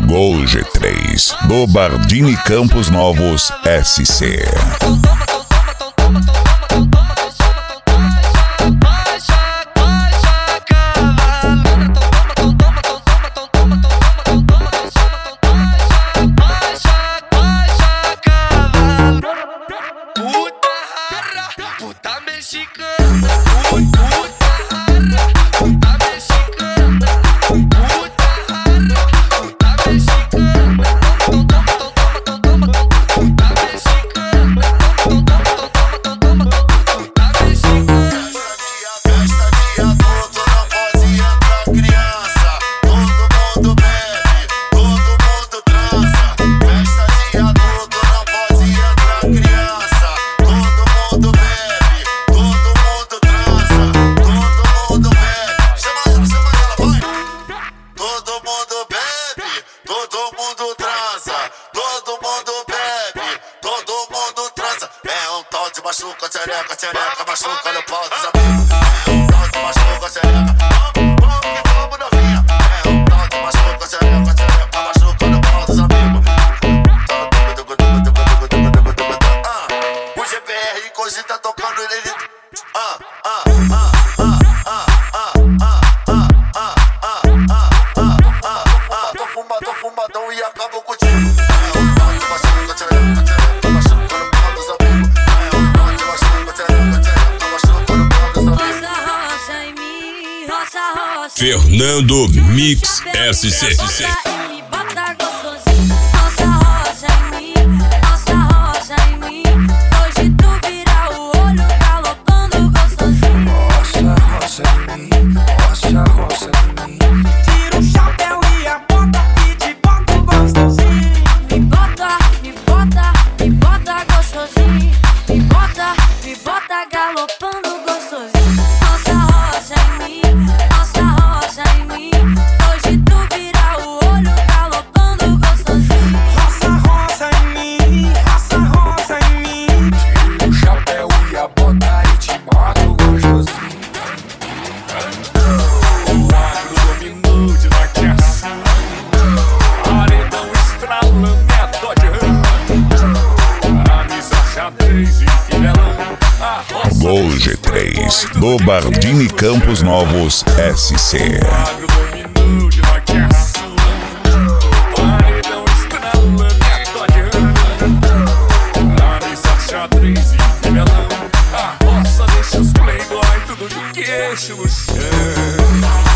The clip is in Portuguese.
Gol G3 do Bardini Campos Novos SC. Puta mexicana, puta mexicana, puta mexicana, Festa de adulto, não pode entrar criança. Todo mundo bebe, todo mundo transa. Festa de adulto, não pode entrar criança. Todo mundo bebe, todo mundo transa. Todo mundo bebe. Chama ela, vai. Todo mundo bebe, todo mundo transa. Todo mundo bebe, todo mundo transa. É um tal de machuca, tchereca, tchereca, machuca no pau dos amigos. É um tal de machuca, tchereca. Vamos que vamos, novinha. É um tal de machuca, tchereca, tchereca, machuca no pau dos amigos. O GBR cogita tocando ele. Tô fumadão e acabo contigo. É um tal de machuca, tchereca, tchereca, machuca no pau dos amigos. É um tal de machuca, tchereca, tchereca, machuca no pau dos amigos. Roça em mim, roça Fernando Mix SC. bota gostosinho. Roça em mim, roça em mim. Hoje tu vira o olho galopando gostosinho. Roça em mim, roça em mim. Tira o chapéu e a bota e te bota gostosinho. Me bota gostosinho. Me bota galopando gostosinho. Roça em mim, roça em mim. Hoje tu vira o olho galopando gostosinho. Roça em mim, roça em mim. Tira o chapéu e a bota e te bota gostosinho. O agro dominou de laqueação. Paredão estralando é Dodge. Camisa xadrez e filelão. Gol G3 do Bardini Campos Novos SC. O agro dominou de laqueação. Paredão estralando é Dodge. Camisa xadrez e filelão. A roça deixa os playboy tudo de queixo no chão.